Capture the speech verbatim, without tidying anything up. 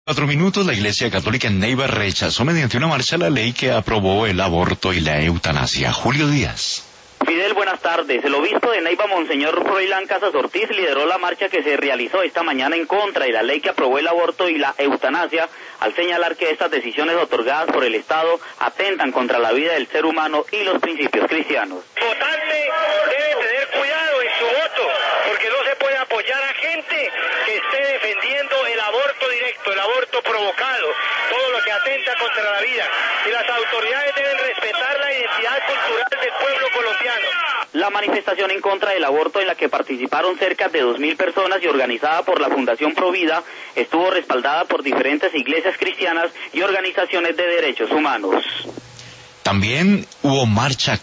Cuatro minutos, la Iglesia Católica en Neiva rechazó mediante una marcha la ley que aprobó el aborto y la eutanasia. Julio Díaz. Fidel, buenas tardes. El obispo de Neiva, Monseñor Froilán Casas Ortiz, lideró la marcha que se realizó esta mañana en contra de la ley que aprobó el aborto y la eutanasia, al señalar que estas decisiones otorgadas por el Estado atentan contra la vida del ser humano y los principios cristianos. Votante debe tener cuidado en su voto, porque no se puede apoyar a gente que esté defendiendo el aborto directo, el aborto provocado, todo lo que atenta contra la vida. Y las autoridades deben respetar la identidad cultural del pueblo colombiano. La manifestación en contra del aborto, en la que participaron cerca de dos mil personas y organizada por la Fundación Provida, estuvo respaldada por diferentes iglesias cristianas y organizaciones de derechos humanos. También hubo marcha